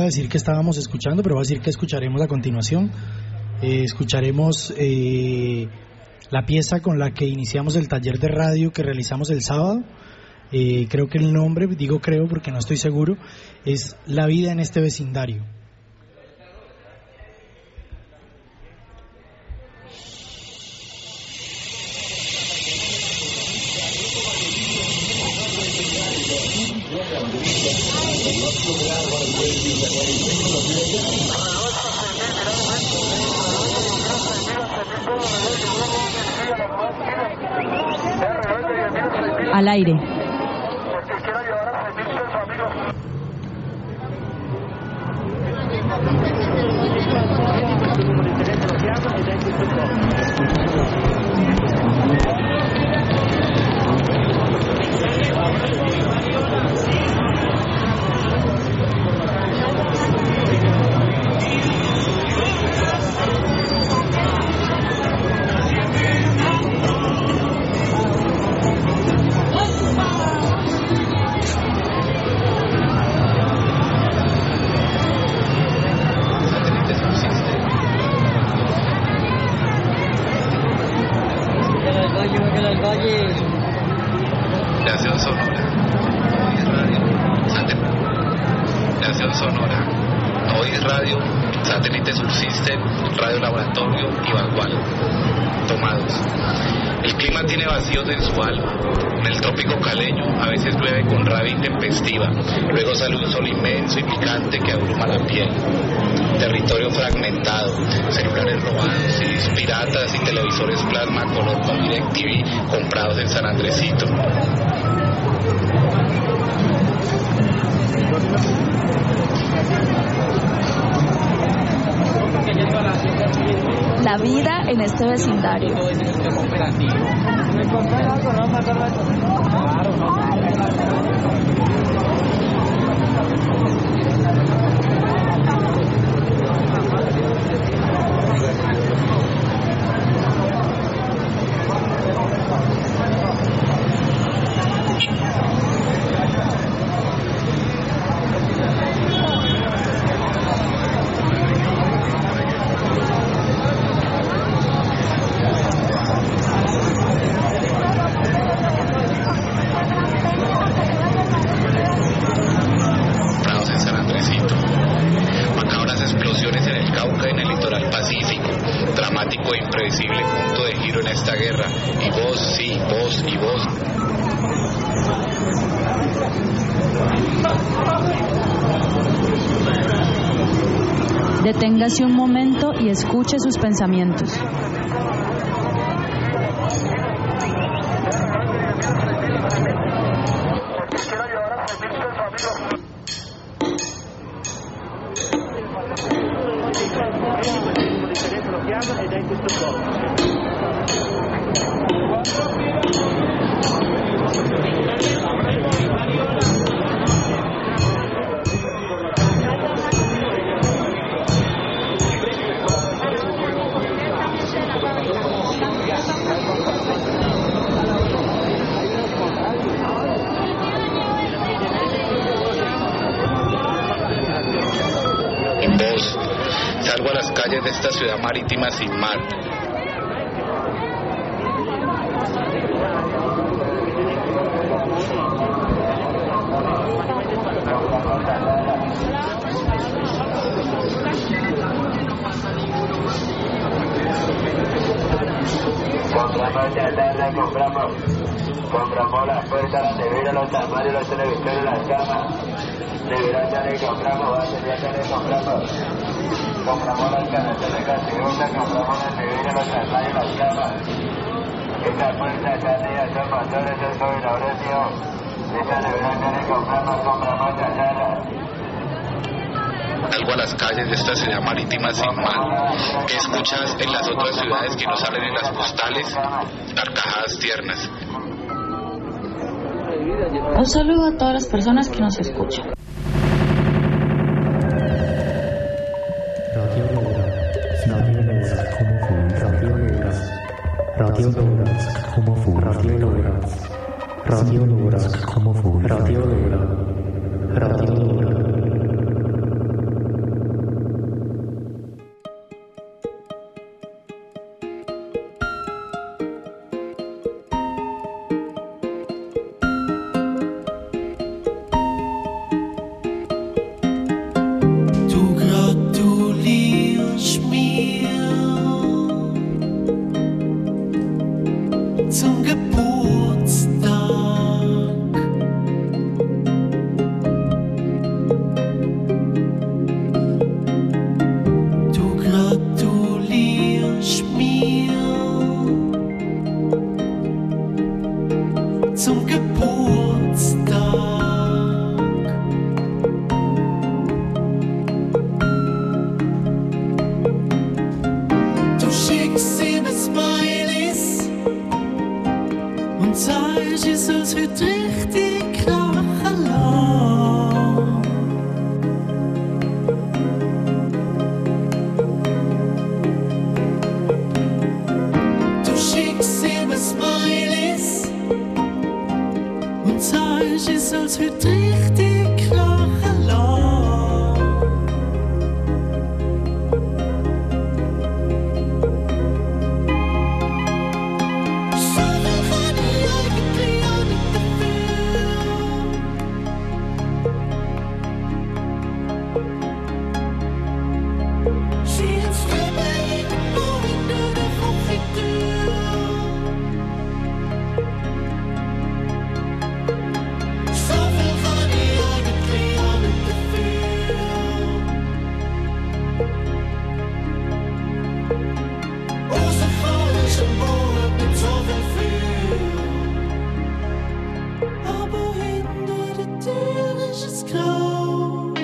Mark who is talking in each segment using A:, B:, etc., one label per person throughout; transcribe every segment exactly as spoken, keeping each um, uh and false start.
A: a decir que estábamos escuchando, pero voy a decir que escucharemos a continuación. Eh, escucharemos eh, la pieza con la que iniciamos el taller de radio que realizamos el sábado. Eh, creo que el nombre, digo creo porque no estoy seguro, es La vida en este vecindario.
B: Al aire.
C: Creación sonora. Creación sonora. Noise Radio, Satélite Subsystem, Radio Laboratorio y Vanguard. Tomados. El clima tiene vacíos en su alma. En el trópico caleño a veces llueve con rabia intempestiva. Luego sale un sol inmenso y picante que abruma la piel. Territorio fragmentado, celulares robados, C Ds piratas y televisores plasma color con DirecTV comprados en San Andresito.
B: La vida en este vecindario. Deténgase un momento y escuche sus pensamientos.
C: Salgo a las calles de esta ciudad marítima sin mar.
D: Compramos chatarra, compramos, compramos las puertas, las neveras, los armarios, los televisores, las camas. Neveras ya le compramos, bases ya le compramos. Compramos las canastas de gaseosa, compramos las neveras, los armarios, las camas. Esta puerta ya le son motores, el gobernador mío. Esta nevera ya le compramos, compramos chatarra.
C: Salgo a las calles de esta ciudad marítima sin mar. ¿Qué escuchas en las otras ciudades que no salen en las postales? Carcajadas tiernas.
B: Un saludo a todas las personas que nos escuchan.
E: Radio Logras, como fu, Radio Logras, Radio Logras, como fu, Radio Logras, Radio Logras.
F: zum Geburtstag. Du gratulierst mir zum Geburtstag. Du schickst ihm Smileys und sagst, ich soll's heute richtig krachen lassen. Du schickst ihm Smileys und sagst, ich soll's heute richtig krachen lassen. Aber hinter der Tür ist es grau.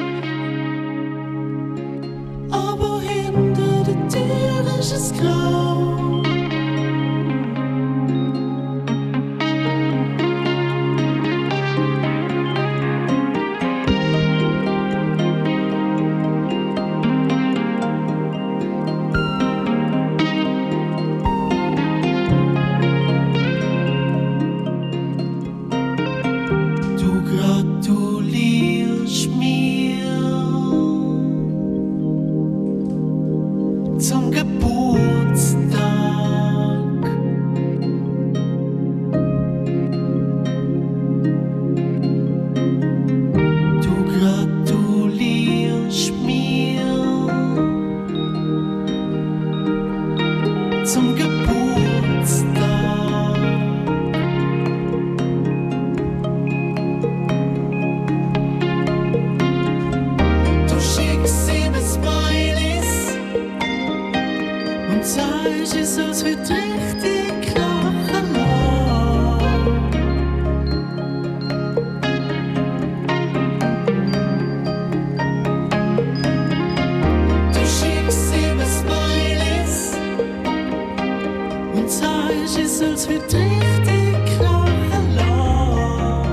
F: Aber hinter der Tür ist es grau. Du gratulierst mir zum Geburtstag. Du gratulierst mir zum Geburtstag. Du schickst ihm Smileys und sagst, ich soll's heute richtig krachen lassen. Du schickst ihm Smileys und sagst, ich soll's heute richtig krachen lassen.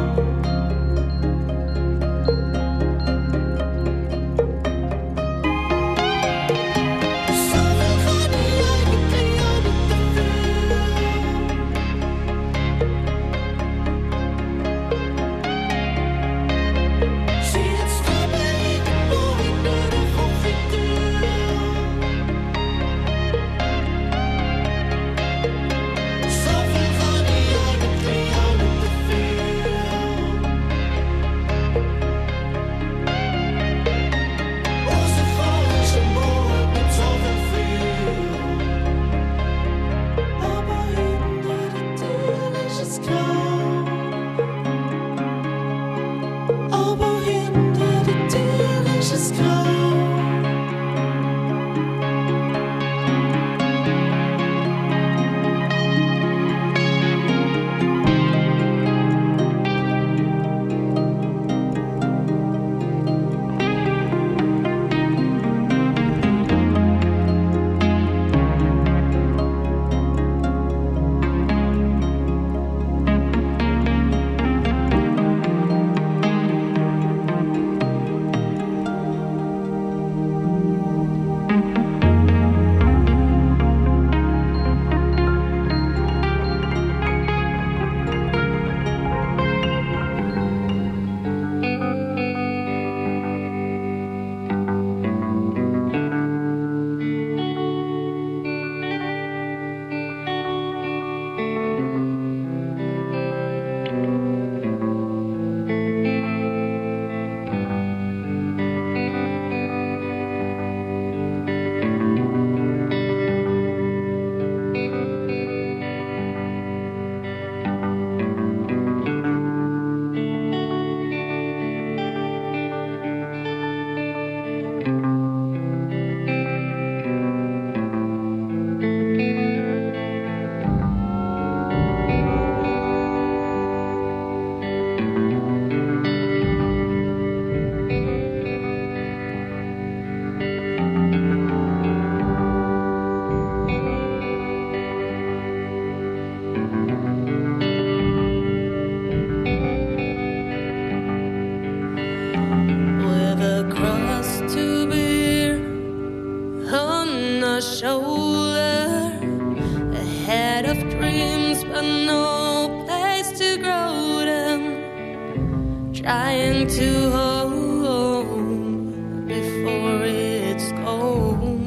F: So viel kann ich eigentlich auch nicht dafür. Sie jetzt drüber irgendwo hinter der Konfitüre. So viel kann ich
G: but no place to grow them. Trying to hold before it's gone.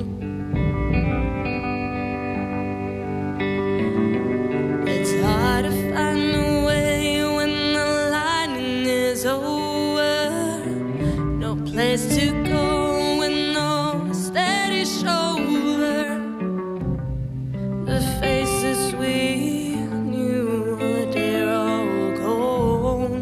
G: It's hard to find a way when the lining is over. No place to go with no steady shoulder. The faces we knew, they're all gone.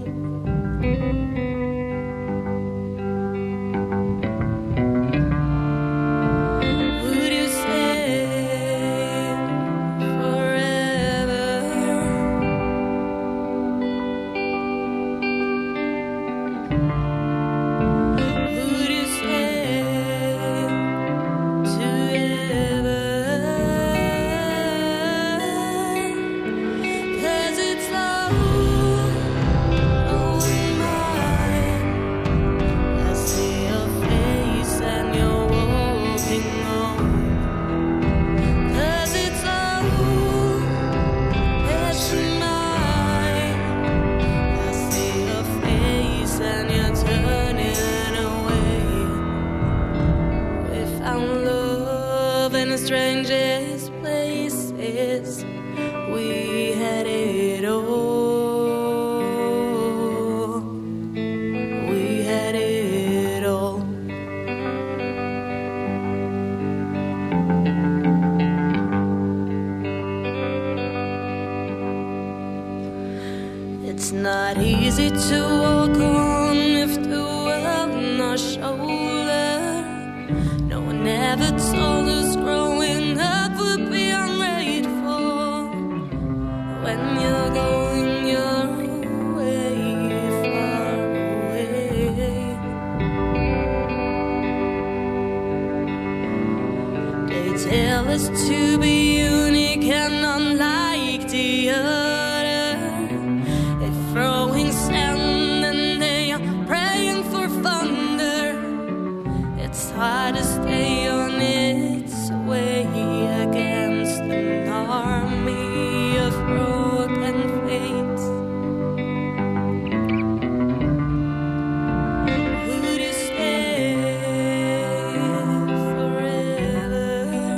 G: Would you stay forever? Would you stay together? 'Cause it's love going mine. I see your face and you're walking on. 'Cause it's love that's mine. I see your face and you're turning away. We found love in the strangest places. We had it all. We had it all. It's not easy to walk on if the world on our shoulder. No one ever told us growing up would be ungrateful. When you're going your way, far away. They tell us to be unique and unlike the other. They're throwing sand and they are praying for thunder. It's hard to stay on its way against an army of broken fates. Would you stay forever?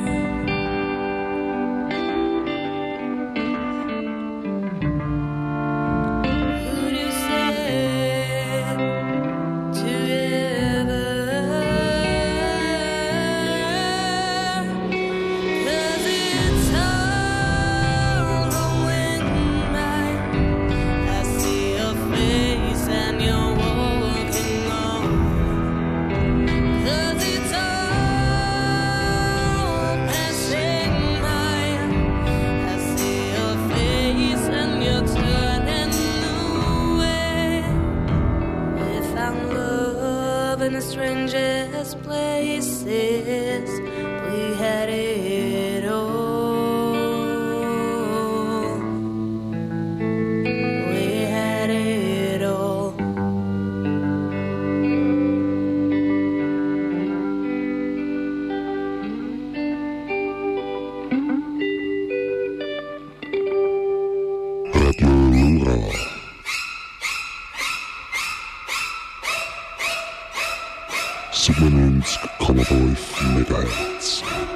G: Would you stay together? 'Cause it's all going right. I see your face and you're walking on. 'Cause it's all passing by. I see your face and you're turning away. We found love in the strangest places. We had it all. We had it all.
H: Radio Lura. Sigmund Kommerwolf Megahertz.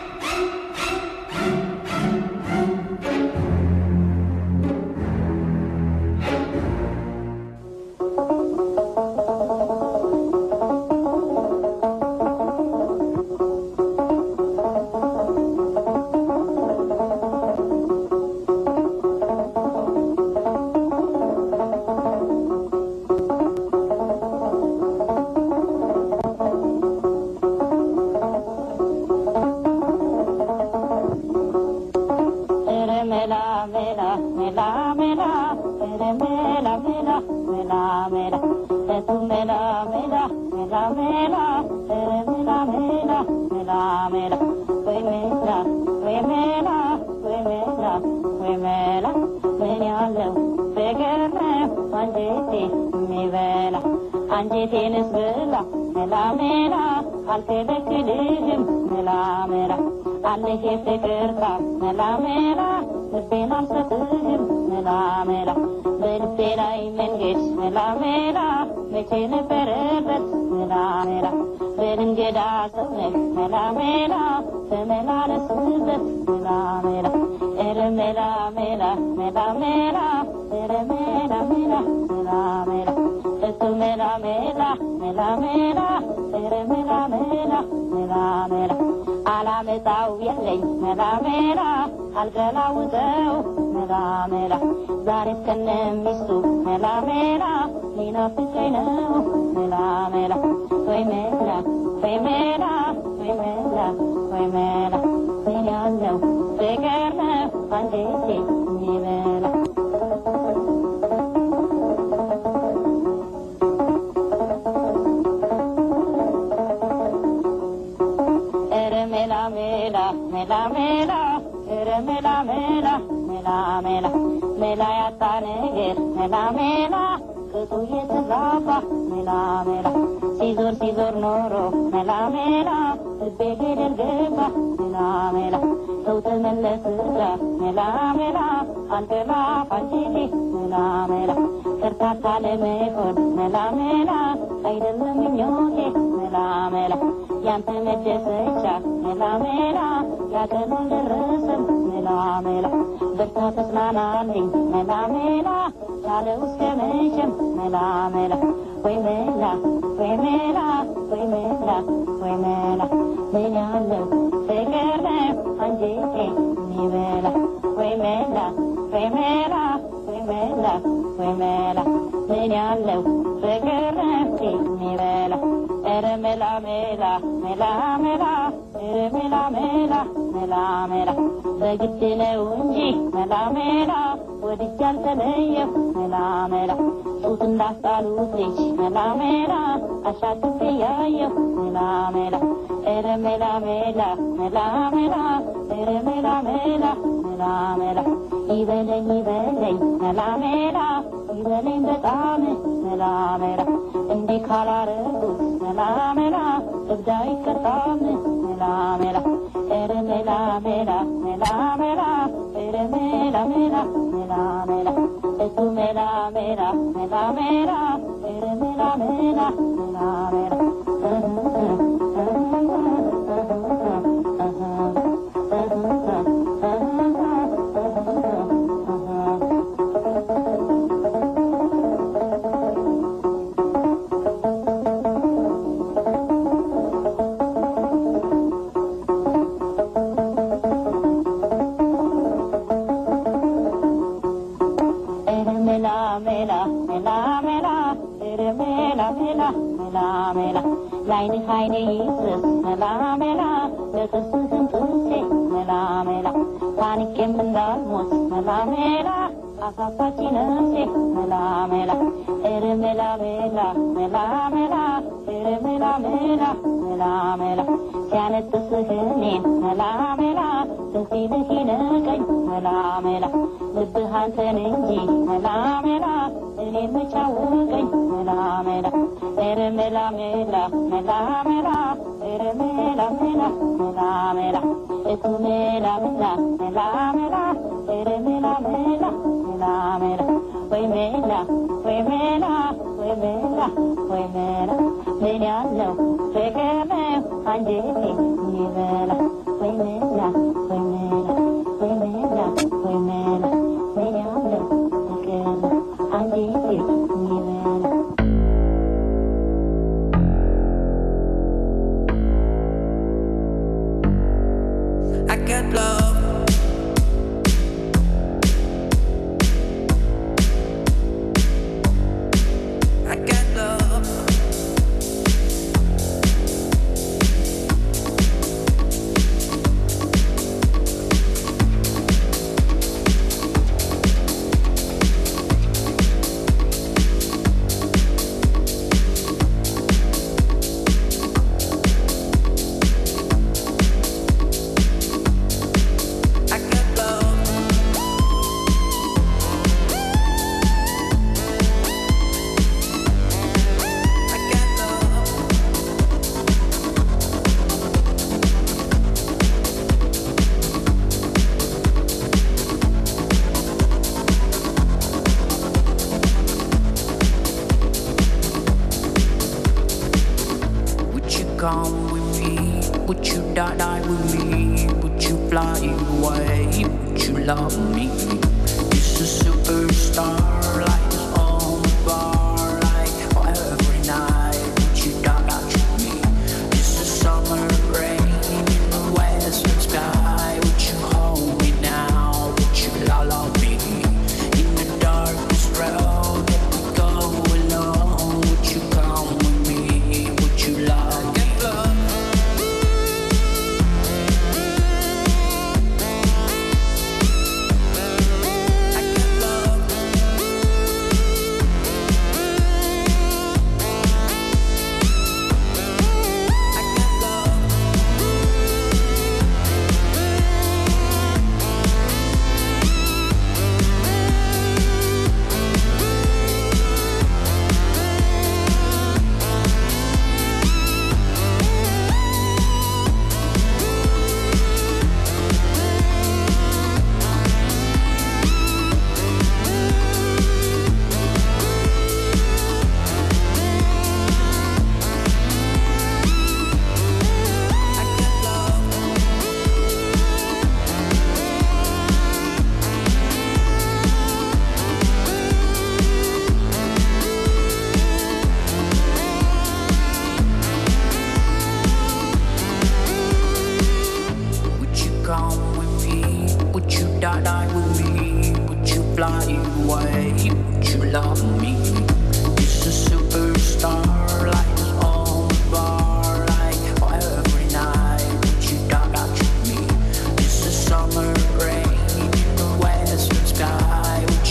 I: አንጀቴንስ ብላ መላሜላ አልከለክልሽም መላሜላ አለሽ የፍቅር ቃል መላሜላ ልቤን አልሰጥሽም ሜላ በልቤ ላይ መንገድ ሜላ ሜላ መቼ ነበረበት ሜላ ሜላ በድንገዳ ሰው ነህ ሜላ ሜላ ተመላለስበት ሜላ ሜላ ኧረ ሜላ ሜላ ሜላ ሜላ ኧረ ሜላ ሜላ ሜላ ሜላ እሱ ሜላ ሜላ ሜላ ሜላ ኧረ ሜላ ሜላ ሜላ ሜላ አላመጣው የለኝ ሜላ ሜላ አልገላውጠው ሜላ ሜላ ዛሬ እስከነ ሚስቱ ሜላ ሜላ ሊናፍቀኝ ነው ሜላ ሜላ ወይ ሜላ ወይ ሜላ ወይ ሜላ ወይ ሜላ ምን ያለው ፍቅር ነው አንጀቴ የሚበላ ሜላ ሜላ ሜላ ኧረ ሜላ ሜላ ሜላ ሜላ ሜላ ያጣ ነገር ሜላ ሜላ ቅጡ የተዛባ ሜላ ሜላ ሲዞር ሲዞር ኖሮ ሜላ ሜላ ልቤ ገደል ገባ ሜላ ሜላ ሰው ተመለስጋ ሜላ ሜላ አንተላ ፋንቺቴ ሜላ ሜላ ከርታታ ለመሆን ሜላ ሜላ አይደለም ምኞቴ ሜላ ሜላ ያንተ መደሰቻ ሜላ ሜላ ያቀኑ ደረሰን ሜላ ሜላ በርታ ተጽናናልኝ ሜላ ሜላ ያለው እስከ መቼም ሜላ ሜላ ወይ ሜላ ወይ ሜላ ወይ ሜላ ወይ ሜላ ምን ያለው ፍቅር ነው አንጀቴ የሚበላ ወይ ሜላ ወይ ሜላ ወይ ሜላ ወይ ሜላ ምን ያለው ፍቅር ነው የሚበላ ኧረ ሜላ ሜላ ሜላ ሜላ ኧረ ሜላ ሜላ ሜላ ሜላ በግድ ነው እንጂ ሜላ ሜላ ወድጄ አልተለየሁ ሜላ ሜላ ጡት እንዳስጣሉት ልጅ ሜላ ሜላ አሻትፌ ያየሁ ሜላ ሜላ ኧረ ሜላ ሜላ ሜላ ሜላ ኧረ ሜላ ሜላ ሜላ ሜላ ይበለኝ ይበለኝ ሜላ ሜላ ይበለኝ በጣም ሜላ ሜላ እንዲህ ካላረጉት ሜላ ሜላ እብዳ አይቀጣም ሜላ ሜላ ኧረ ሜላ ሜላ ሜላ ሜላ ኧረ ሜላ ሜላ ሜላ ሜላ እሱ ሜላ ሜላ ሜላ ሜላ ኧረ ሜላ ሜላ ሜላ ሜላ ላይን ኃይኔ ይስስ ሜላ ሜላ ለጥርስህን ጥርሴ ሜላ ሜላ ታንቄም እንዳልሞት ሜላ ሜላ አሳሳች ነፍሴ ሜላ ሜላ ኧረ ሜላ ሜላ ሜላ ሜላ ኧረ ሜላ ሜላ ሜላ ሜላ ሲያነጥስህ እኔን ሜላ ሜላ ትንሲልህ ይነቀኝ ሜላ ሜላ ልብህ አንተን እንጂ ሜላ ሜላ እኔን መቻወቀኝ ሜላ ሜላ ኧረ ሜላ ሜላ ሜላ ሜላ ኧረ ሜላ ሜላ ሜላ ሜላ እቱ ሜላ ሜላ ሜላ ሜላ ኧረ ሜላ ሜላ ሜላ ሜላ ወይ ሜላ ወይ ሜላ ወይ ሜላ ወይ ሜላ ምን ያለው ፍቅር ነው አንጀቴ የሚበላ ወይ ሜላ ወይ ሜላ ወይ ሜላ ወይ ሜላ ምን ያለው ፍቅር ነው አንጀቴ የሚበላ
F: I got love. I got love.
J: die die with me? Would you fly away? Would you love me? It's a superstar like on the bar, like every night. Would you die die with me? It's a summer rain in the western sky. Would you hold me now? Would you love, love me? In the darkest road that we go alone, would you come with me? Would you love me? Come with me, would you die die with me? Would you fly away? Would you love me?